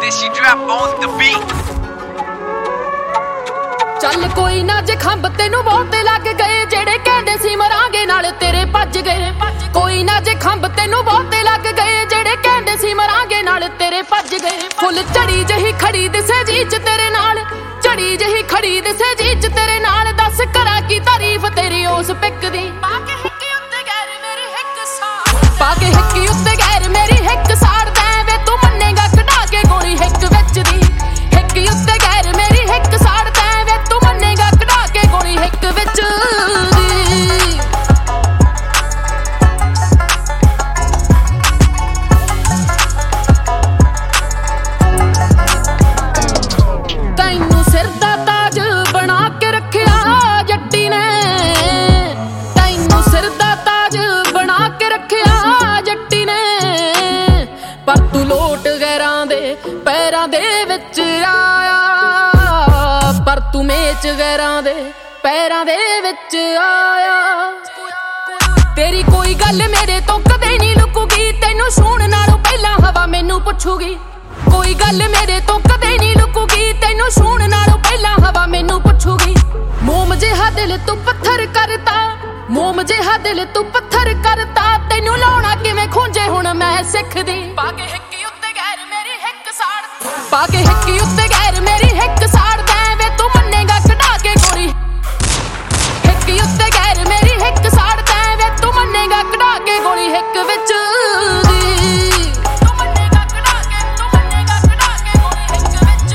She drop on the beat. ਚੱਲ ਕੋਈ ਨਾ ਜੇ ਖੰਭ ਤੈਨੂੰ ਬਹੁਤੇ ਲੱਗ ਗਏ ਜਿਹੜੇ ਕਹਿੰਦੇ ਸੀ ਮਰਾਂਗੇ ਨਾਲ ਤੇਰੇ ਭੱਜ ਗਏ ਕੋਈ ਨਾ ਜੇ ਖੰਭ ਤੈਨੂੰ ਬਹੁਤੇ ਲੱਗ ਗਏ ਜਿਹੜੇ ਕਹਿੰਦੇ ਸੀ ਮਰਾਂਗੇ ਨਾਲ ਤੇਰੇ ਭੱਜ ਗਏ ਫੁੱਲ ਝੜੀ ਜਹੀ ਖੜੀ ਦਿਸੇ ਜੀ ਚ ਤੇਰੇ ਨਾਲ ਝੜੀ ਜਹੀ ਖੜੀ ਦਿਸੇ ਜੀ ਚ ਤੇਰੇ ਨਾਲ ਦੱਸ ਕਰਾਂ ਕੀ ਤਾਰੀਫ ਤੇਰੀ ਉਸ ਪਿੱਕ ਦੀ ਪਾ ਕੇ ਹਿੱਕੀ ਉੱਤੇ ਗੈਰ ਮੇਰੀ ਹਿੱਕ ਸਾੜ ਪਾ ਕੇ ਹਿੱਕੀ ਉੱਤੇ ਗੈਰ ਮੇਰੀ ਹਿੱਕ ਸਾੜਦਾ ਵੇ ਤੂੰ ਮੰਨੇਗਾ ਕਢਾ ਕੇ ਗੋਲੀ ਹਿੱਕ ਵਿੱਚ ਦੀ ਹਿੱਕੀ ਉੱਤੇ ਗੈਰ ਮੇਰੀ ਹਿੱਕ ਸਾੜਦਾ ਵੇ ਤੂੰ ਮੰਨੇਗਾ ਕਢਾ ਕੇ ਗੋਲੀ ਹਿੱਕ ਵਿੱਚ ਦੀ ਤੈਨੂੰ ਸਿਰ ਦਾ ਤਾਜ ਬਣਾ ਕੇ ਰੱਖਿਆ ਜੱਟੀ ਨੇ ਤੈਨੂੰ ਸਿਰ ਦਾ ਤਾਜ ਬਣਾ ਕੇ ਰੱਖਿਆ ਜੱਟੀ ਨੇ ਪਰ ਤੂੰ ਲੋਟ ਗੈਰਾਂ ਦੇ ਪੈਰਾਂ ਦੇ ਵਿੱਚ ਆਇਆ ਪਰ ਤੂੰ ਮੇਚ ਗੈਰਾਂ ਦੇ ਪੈਰਾਂ ਦੇ ਵਿੱਚ ਆਇਆ ਤੇਰੀ ਕੋਈ ਗੱਲ ਮੇਰੇ ਤੋਂ ਕਦੇ ਨਹੀਂ ਲੁਕੂਗੀ ਤੈਨੂੰ ਛੂਣ ਨਾਲੋਂ ਪਹਿਲਾਂ ਹਵਾ ਮੈਨੂੰ ਪੁੱਛੂਗੀ ਕੋਈ ਗੱਲ ਮੇਰੇ ਤੋਂ ਕਦੇ ਨਹੀਂ ਲੁਕੂਗੀ ਤੈਨੂੰ ਛੂਣ ਨਾਲੋਂ ਪਹਿਲਾਂ ਹਵਾ ਮੈਨੂੰ ਪੁੱਛੂਗੀ ਮੋਮ ਜਿਹਾ ਦਿਲ ਤੂੰ ਪੱਥਰ ਕਰਤਾ ਮੋਮ ਜਿਹਾ ਦਿਲ ਤੂੰ ਪੱਥਰ ਕਰਤਾ ਤੈਨੂੰ ਲਾਉਣਾ ਕਿਵੇਂ ਖੂੰਜੇ ਹੁਣ ਮੈਂ ਸਿੱਖਦੀ ਪਾ ਕੇ ਹਿੱਕੀ ਉੱਤੇ ਗੈਰ ਮੇਰੀ ਹਿੱਕ ਸਾੜ ਪਾ ਕੇ ਹਿੱਕੀ ਉੱਤੇ ਗੈਰ ਮੇਰੀ ਹਿੱਕ ਸਾੜਦਾ ਵੇ ਤੂੰ ਮੰਨੇਗਾ ਕਢਾ ਕੇ ਗੋਲੀ ਹਿੱਕੀ ਉੱਤੇ ਗੈਰ ਮੇਰੀ ਹਿੱਕ ਸਾੜਦਾ ਵੇ ਤੂੰ ਮੰਨੇਗਾ ਕਢਾ ਕੇ ਗੋਲੀ ਹਿੱਕ ਵਿੱਚ ਦੀ ਤੂੰ ਮੰਨੇਗਾ ਕਢਾ ਕੇ ਗੋਲੀ ਹਿੱਕ ਵਿੱਚ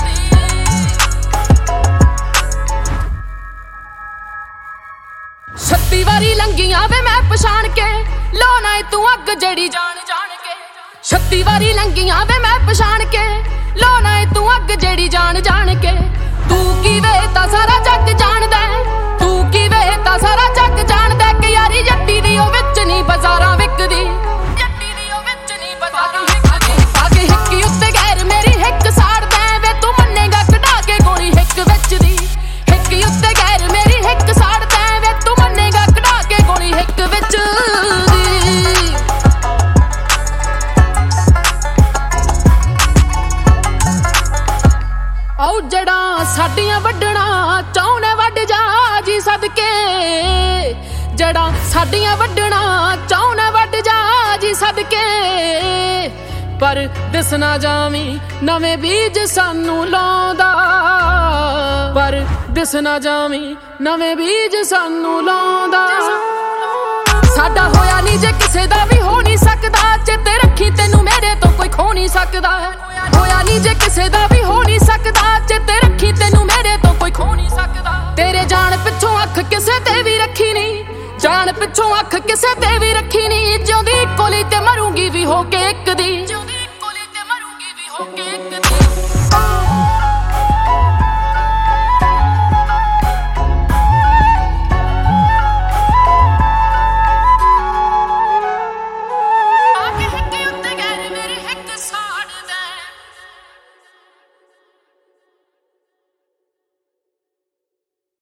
ਦੀ 36 ਵਾਰੀ ਲੰਗੀਆਂ ਵੇ ਮੈਂ ਪਛਾਣ ਕੇ ਲਾਉਣਾ ਏ ਤੂੰ ਅੱਗ ਜਿਹੜੀ ਜਾਣ ਜਾਣ ਕੇ 36 ਵਾਰੀ ਲੰਗੀਆਂ ਵੇ ਮੈਂ ਪਛਾਣ ਕੇ ਲਾਉਣਾ ਏ ਤੂੰ ਅੱਗ ਜਿਹੜੀ ਜਾਣ ਜਾਣ ਕੇ ਤੂੰ ਕੀ ਵੇ ਤਾਂ ਸਾਰਾ ਜੱਗ ਜਾਣਦਾ ਤੂੰ ਕੀ ਵੇ ਤਾਂ ਸਾਰਾ ਜੱਗ ਜਾਣਦਾ ਕਿ ਯਾਰੀ ਜੱਟੀ ਦੀ ਉਹ ਵਿੱਚ ਨਹੀਂ ਬਾਜ਼ਾਰਾਂ ਵਿਕਦੀ ਜੱਟੀ ਦੀ ਉਹ ਵਿੱਚ ਨਹੀਂ ਬਾਜ਼ਾਰਾਂ ਵਿਕਦੀ ਪਾ ਕੇ ਹਿੱਕੀ ਉੱਤੇ ਗੈਰ ਮੇਰੀ ਹਿੱਕ ਸਾੜਦਾ ਵੇ ਤੂੰ ਮੰਨੇਗਾ ਕਢਾ ਕੇ ਗੋਲੀ ਹਿੱਕ ਵਿੱਚ ਦੀ ਹਿੱਕੀ ਉੱਤੇ ਗੈਰ ਮੇਰੀ ਹਿੱਕ ਸਾੜਦਾ ਵੇ ਤੂੰ ਮੰਨੇਗਾ ਕਢਾ ਕੇ ਗੋਲੀ ਹਿੱਕ ਵਿੱਚ ਦੀ ਆਉ ਜੜਾਂ ਸਾਡੀਆਂ ਵੱਢਣਾ ਚਾਹੁੰਨੇ ਵੱਢ ਜਾ ਜੀ ਸਦਕੇ ਜੜਾਂ ਸਾਡੀਆਂ ਵੱਢਣਾ ਚਾਹੁੰਨੇ ਵੱਢ ਜਾ ਜੀ ਸਦਕੇ ਪਰ ਦਿਸ ਨਾ ਜਾਵੀਂ ਨਵੇਂ ਬੀਜ ਸਾਨੂੰ ਲਾਉਂਦਾ ਪਰ ਦਿਸ ਨਾ ਜਾਵੀਂ ਨਵੇਂ ਬੀਜ ਸਾਨੂੰ ਲਾਉਂਦਾ ਸਾਡਾ ਹੋਇਆ ਨਹੀਂ ਜੇ ਕਿਸੇ ਦਾ ਵੀ ਹੋ ਨਹੀਂ ਸਕਦਾ ਚੇਤੇ ਰੱਖੀ ਤੈਨੂੰ ਮੇਰੇ ਤੋਂ ਕੋਈ ਖੋ ਨਹੀਂ ਸਕਦਾ ਹੋਇਆ ਨਹੀਂ ਜੇ ਕਿਸੇ ਦਾ ਵੀ ਹੋ ਨਹੀਂ ਸਕਦਾ ਚੇਤੇ ਰੱਖੀ ਤੈਨੂੰ ਮੇਰੇ ਤੋਂ ਕੋਈ ਖੋ ਨਹੀਂ ਸਕਦਾ ਤੇਰੇ ਜਾਣ ਪਿੱਛੋਂ ਅੱਖ ਕਿਸੇ ਤੇ ਵੀ ਰੱਖੀ ਨਹੀਂ ਜਾਣ ਪਿੱਛੋਂ ਅੱਖ ਕਿਸੇ ਤੇ ਵੀ ਰੱਖੀ ਨਹੀਂ ਜਿਉਂਦੀ ਕੋਲੀ ਤੇ ਮਰੂੰਗੀ ਵੀ ਹੋ ਕੇ ਇੱਕ ਦੀ ਜਿਉਂਦੀ ਕੋਲੀ ਤੇ ਮਰੂੰਗੀ ਵੀ ਹੋ ਕੇ ਇੱਕ ਦੀ